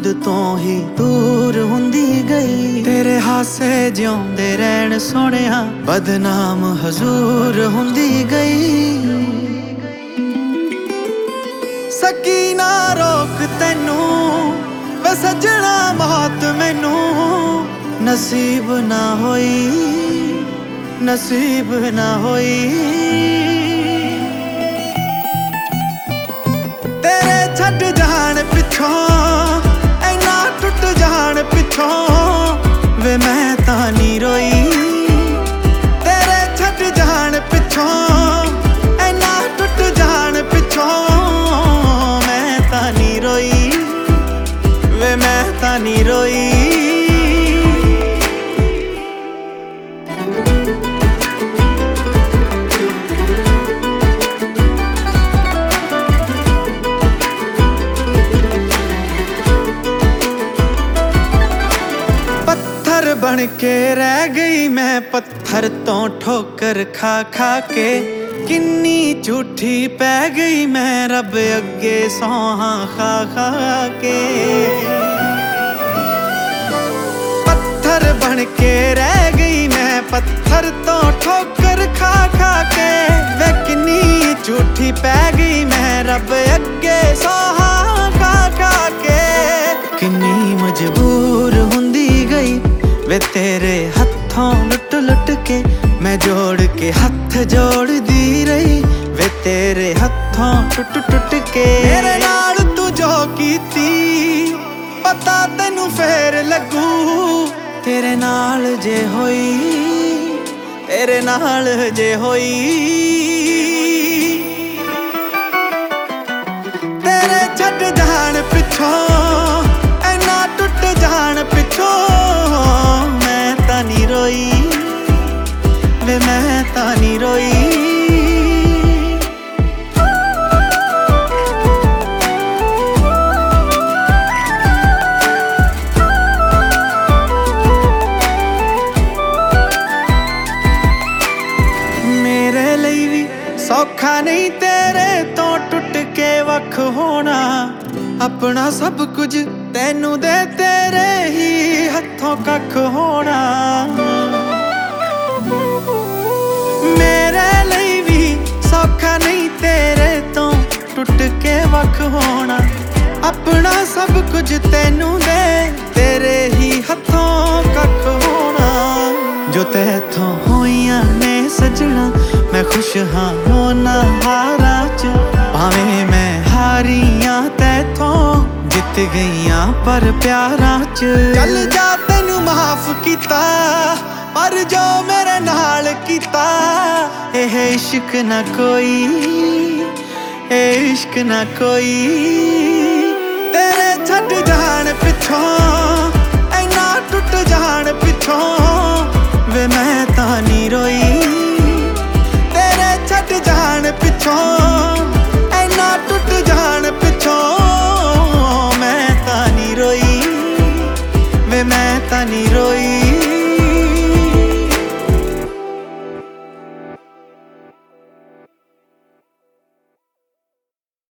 तो ही दूर हुंदी गई। तेरे हासे जिउंदे रहन सोहणिया बदनाम हजूर हुंदी गई। सकी ना रोक तैनू वे सजना मौत मैनू नसीब ना होई, नसीब ना होई। तेरे छड्ड जान पिछों ऐना टुट जान पिछों वे मैं तां नी रोई। तेरे छड्ड जान पिछों ऐना टुट जान पिछों मैं तां नी रोई, वे मैं तां नी रोई। बन के रह गई मैं पत्थर तो ठोकर खा खा के। किन्नी झूठी पै गई मैं रब अगे सौहां खा खा के। पत्थर बन के रह गई मैं पत्थर तो ठोकर खा खा के। वे किन्नी झूठी पै गई मैं रब अगे सौहां खा खा के। किन्नी मजबूर हुंदी गई वे तेरे हत्थों लुट लुट के। मैं जोड़ के हथ जोड़ दी रही वे तेरे हत्थों टुट टुट के। मेरे नाल तू जो कीती पता तैनू फेर लगू। तेरे नाल जे होई, तेरे नाल जे होई। तेरे छड्ड जान पिछों ऐना टुट जान पिछों मैं तां नी रोई, वे मैं तां नी रोई। मेरे लिए भी सौखा नहीं तेरे तो टुट के वख होना। अपना सब कुछ तैनू दे तेरे ही हथों कख होना। मेरे लिए भी सौखा नहीं तेरे तो टुट के वख होना। अपना सब कुछ तैनू दे तेरे ही हथों कख होना। जो तैथों होइयां ने सजना मैं खुश हाँ होना हारा च। भावें मैं हारियां तैथों जित गईयां पर प्यारां च। चल जा तैनू माफ कीता पर जो मेरे नाल कीता एह इश्क ना कोई, ए इश्क ना कोई। तेरे छड्ड जान पिछों ऐना टुट जान पिछों वे मैं तां नी रोई। तेरे छड्ड जान पिछों